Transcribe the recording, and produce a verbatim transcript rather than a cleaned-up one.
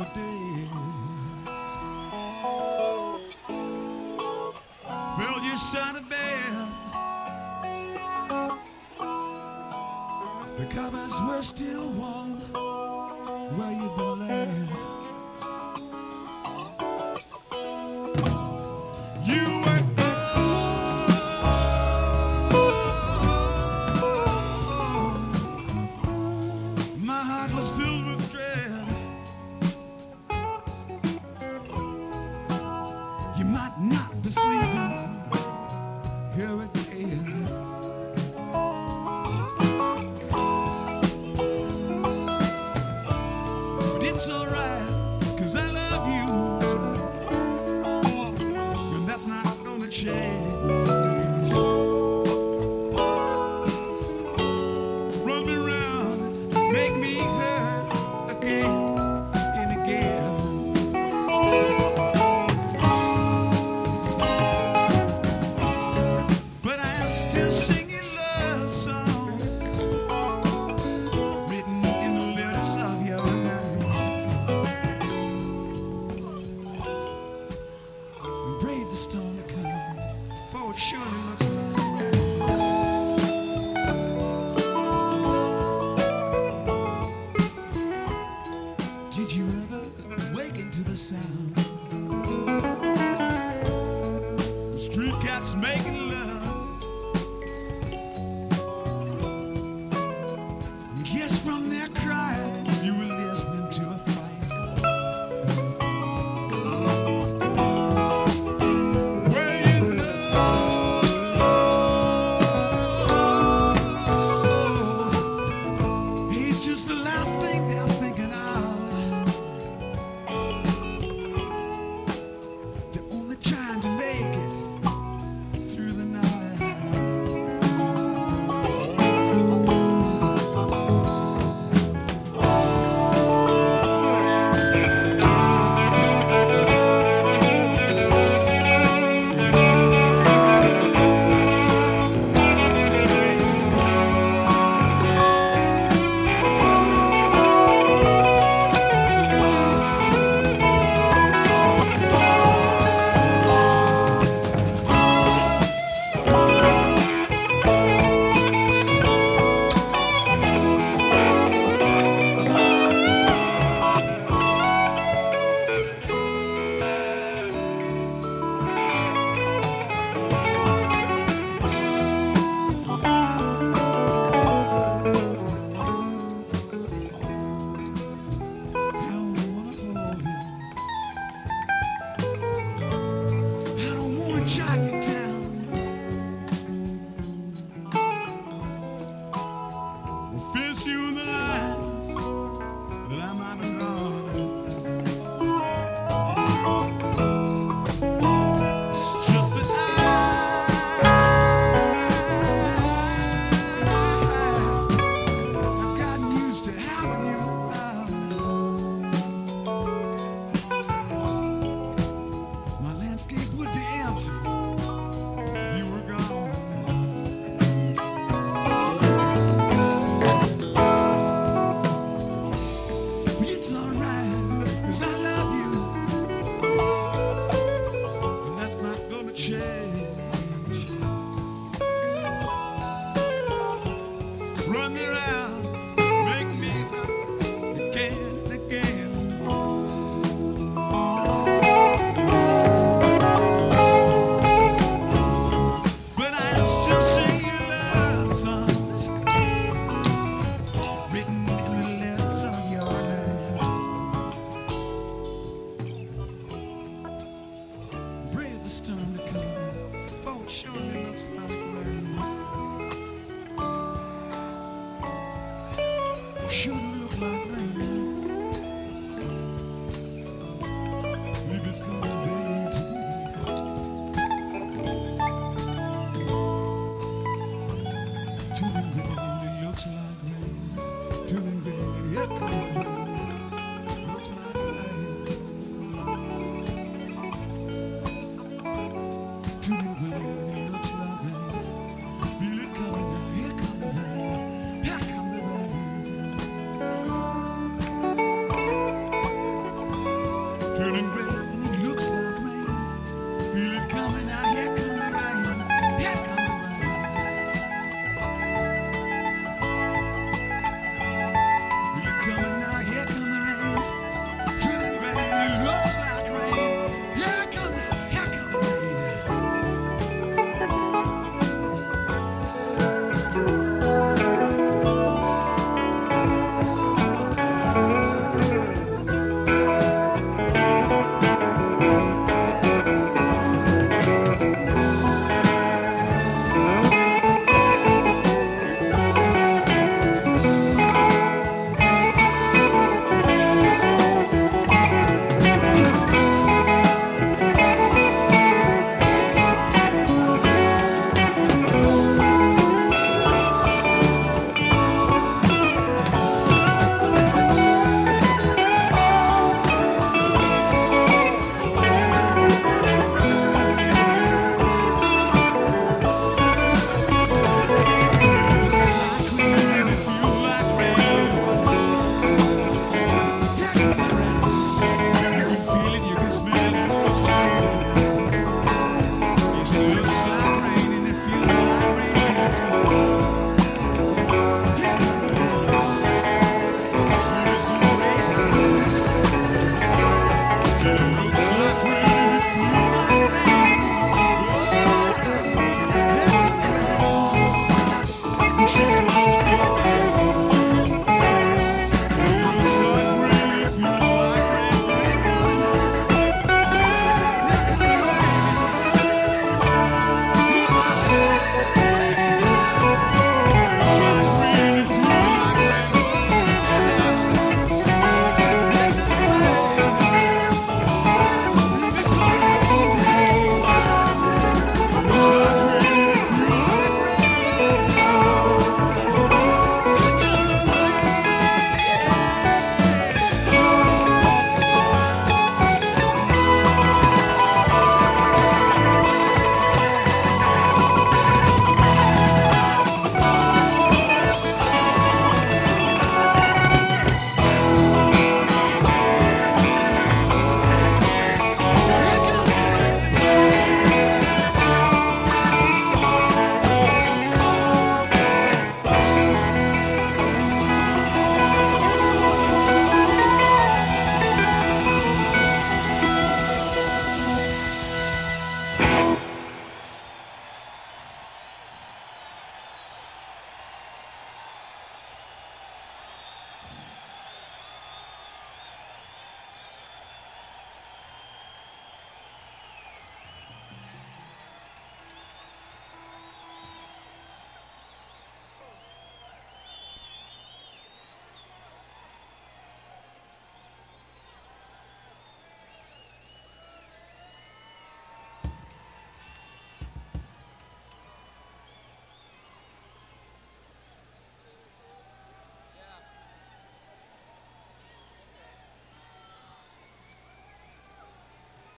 for days. Well, you shot a bed. The covers were still warm where you've been laying. You were gone. My heart was filled with dread. You might not be sleeping here again. But it's alright, 'cause I love you, and that's not gonna change. Run me round, make me hurt again and again. But I'm still singing love songs written in the letters of your name. And brave the storm to come, for it surely looks like. Did you ever awaken to the sound? The street cats making love. Guess from their cries you were listening to a fight. Well, you know, he's just the last thing they're thinking of. They're only trying to make it through the night. Jot it down. We'll fist you in the lines that I might have gone. It's just that I, I've gotten used to having you around. My landscape would be empty. You were gone. But it's alright, 'cause I love you, and that's not gonna change. Run me around, make me hurt again and again. But I still sing your love songs written in the letters of your name. Brave the storm to come, for it surely looks like rain. Surely look like rain. Believe it's gonna